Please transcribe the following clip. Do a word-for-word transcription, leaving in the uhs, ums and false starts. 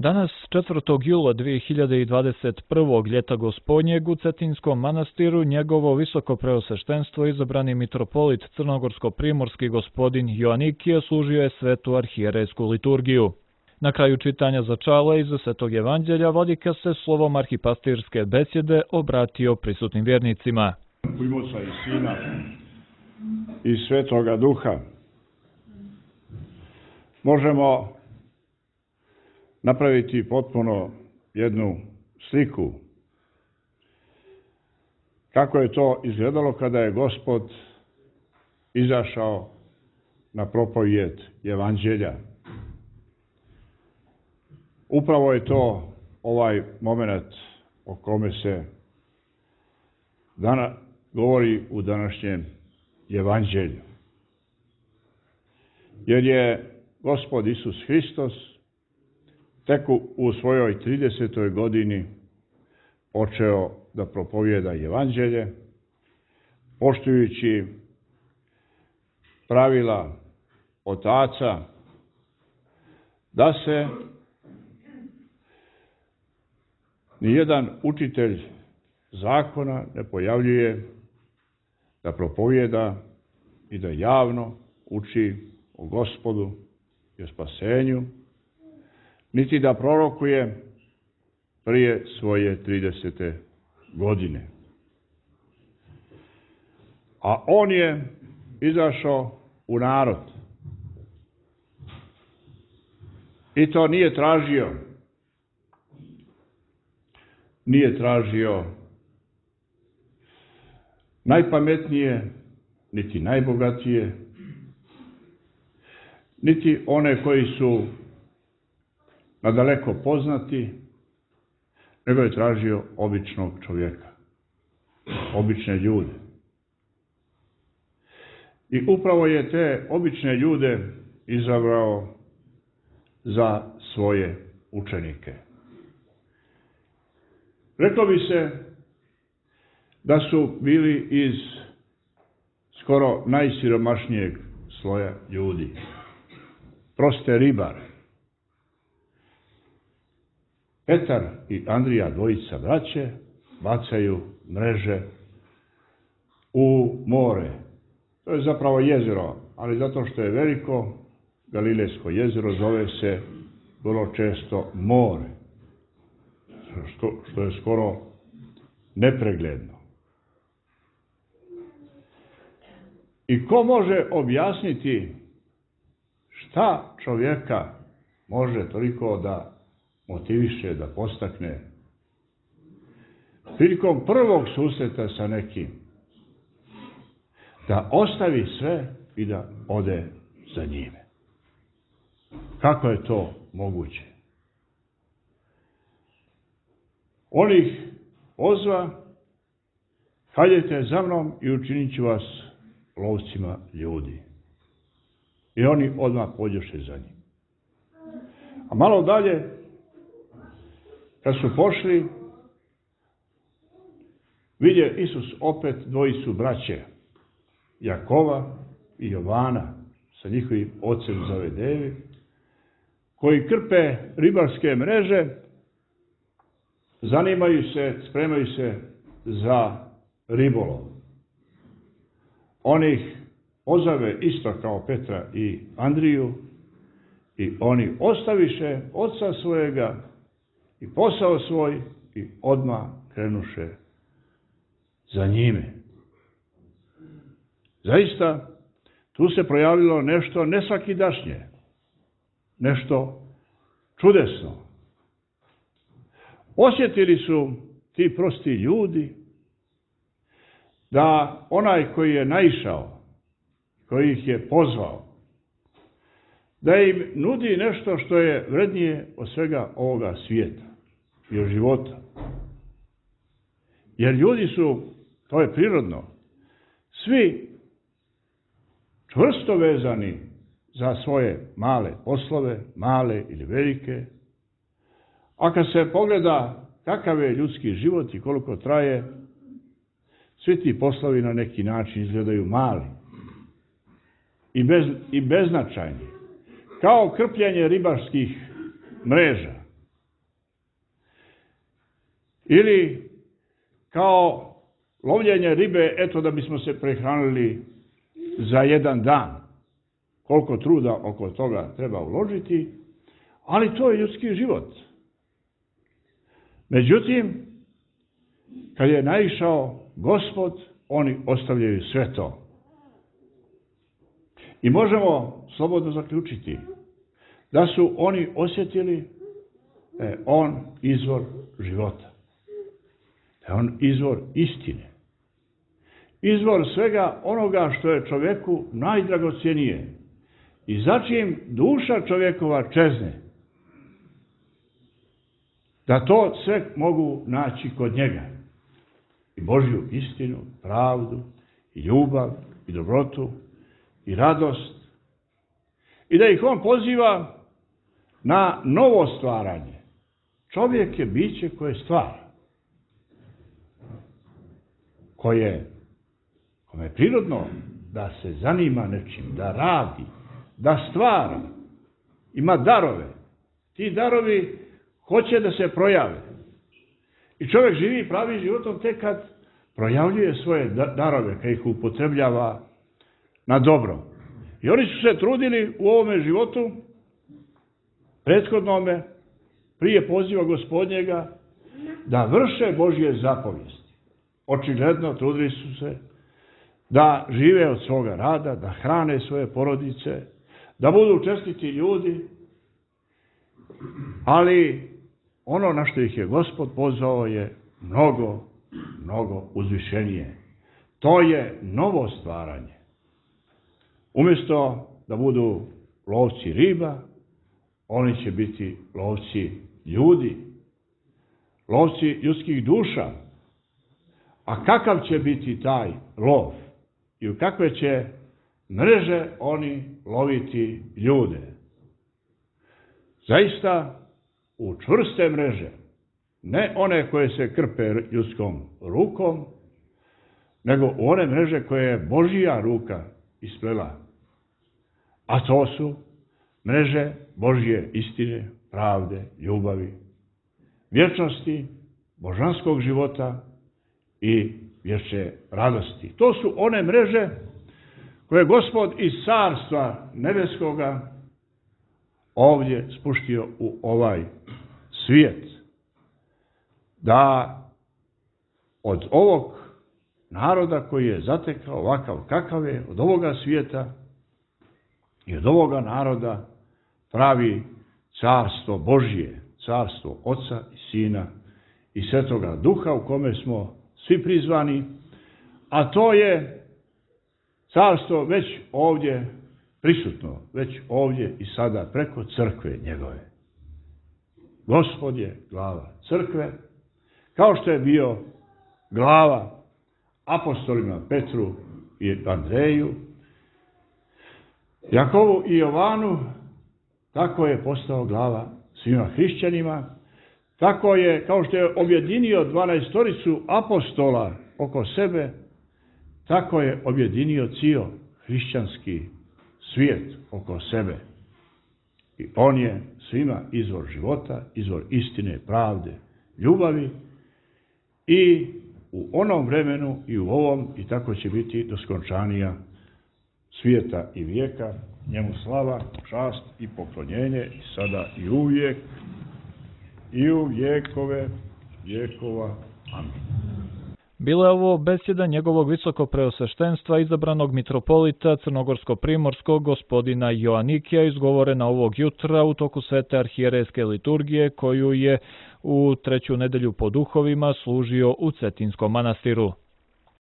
Danas, četvrtog jula dvije hiljade dvadeset prvog. ljeta gospodnjeg u Cetinskom manastiru, njegovo visoko preosveštenstvo izabrani mitropolit crnogorsko-primorski gospodin Joanikije služio je svetu arhijerejsku liturgiju. Na kraju čitanja začala iz Svetog evanđelja vladika se slovom arhipastirske besjede obratio prisutnim vjernicima. U ime Oca i Sina i Svetoga Duha možemo napraviti potpuno jednu sliku kako je to izgledalo kada je Gospod izašao na propovijed evanđelja. Upravo je to ovaj moment o kome se dana govori u današnjem evanđelju. Jer je Gospod Isus Hristos tek u svojoj tridesetoj godini počeo da propovijeda evanđelje, poštujući pravila otaca da se nijedan učitelj zakona ne pojavljuje da propovijeda i da javno uči o Gospodu i o spasenju, niti da prorokuje prije svoje tridesete godine. A on je izašao u narod. I to nije tražio. Nije tražio najpametnije, niti najbogatije, niti one koji su nadaleko poznati, nego je tražio običnog čovjeka, obične ljude. I upravo je te obične ljude izabrao za svoje učenike. Reklo bi se da su bili iz skoro najsiromašnijeg sloja ljudi, proste ribare. Petar i Andrija, dvojica braće, bacaju mreže u more. To je zapravo jezero, ali zato što je veliko, Galilejsko jezero zove se vrlo često more, što, što je skoro nepregledno. I ko može objasniti šta čovjeka može toliko da motiviše, da postakne prilikom prvog susreta sa nekim, da ostavi sve i da ode za njime? Kako je to moguće? On ih pozva: hajdete za mnom i učinit ću vas lovcima ljudi. I oni odmah pođoše za njim. A malo dalje, kad su pošli, vidje Isus opet dvojicu braće, Jakova i Jovana, sa njihovim ocem Zavedevi, koji krpe ribarske mreže, zanimaju se, spremaju se za ribolov. On ih pozove isto kao Petra i Andriju i oni ostaviše oca svojega i posao svoj i odmah krenuše za njime. Zaista, tu se projavilo nešto nesvakidašnje, nešto čudesno. Osjetili su ti prosti ljudi da onaj koji je naišao, koji ih je pozvao, da im nudi nešto što je vrednije od svega ovoga svijeta i od života. Jer ljudi su, to je prirodno, svi čvrsto vezani za svoje male poslove, male ili velike. A kad se pogleda kakav je ljudski život i koliko traje, svi ti poslovi na neki način izgledaju mali i, bez, i beznačajni. Kao krpljenje ribarskih mreža. Ili kao lovljenje ribe, eto da bismo se prehranili za jedan dan. Koliko truda oko toga treba uložiti, ali to je ljudski život. Međutim, kad je naišao Gospod, oni ostavljaju sve to. I možemo slobodno zaključiti da su oni osjetili da je on izvor života. Da je on izvor istine. Izvor svega onoga što je čovjeku najdragocjenije. I začim duša čovjekova čezne, da to sve mogu naći kod njega. I Božju istinu, pravdu, i ljubav, i dobrotu, i radost. I da ih on poziva na novo stvaranje. Čovjek je biće koje stvara. Koje, kome je prirodno da se zanima nečim, da radi, da stvara. Ima darove. Ti darovi hoće da se projave. I čovjek živi pravi životom tek kad projavljuje svoje darove, kad ih upotrebljava na dobro. I oni su se trudili u ovome životu, prethodnome, prije poziva Gospodnjega, da vrše Božje zapovijesti. Očigledno trudili su se da žive od svoga rada, da hrane svoje porodice, da budu čestiti ljudi, ali ono na što ih je Gospod pozvao je mnogo, mnogo uzvišenije. To je novo stvaranje. Umjesto da budu lovci riba, oni će biti lovci ljudi, lovci ljudskih duša. A kakav će biti taj lov? I u kakve će mreže oni loviti ljude? Zaista u čvrste mreže, ne one koje se krpe ljudskom rukom, nego u one mreže koje je Božja ruka isplela. A to su mreže Božje istine, pravde, ljubavi, vječnosti, božanskog života i vječne radosti. To su one mreže koje je Gospod iz carstva nebeskoga ovdje spuštio u ovaj svijet. Da od ovog naroda koji je zatekao ovakav kakav je, od ovoga svijeta i od ovoga naroda pravi carstvo Božje, carstvo Oca i Sina i Svetoga Duha u kome smo svi prizvani, a to je carstvo već ovdje prisutno, već ovdje i sada preko crkve njegove. Gospod je glava crkve, kao što je bio glava apostolima Petru i Andreju, Jakovu i Jovanu, tako je postao glava svima hrišćanima, tako je, kao što je objedinio dvanaestoricu apostola oko sebe, tako je objedinio cijel hrišćanski svijet oko sebe. I on je svima izvor života, izvor istine, pravde, ljubavi i u onom vremenu i u ovom i tako će biti do skončanija svijeta i vijeka. Njemu slava, čast i poklonjenje i sada i uvijek i u vijekove vijekova. Amin. Bila je ovo besjeda njegovog visokopreosveštenstva izabranog mitropolita crnogorsko-primorskog gospodina Joanikija, izgovorena ovog jutra u toku svete arhijerejske liturgije koju je u treću nedelju po duhovima služio u Cetinskom manastiru.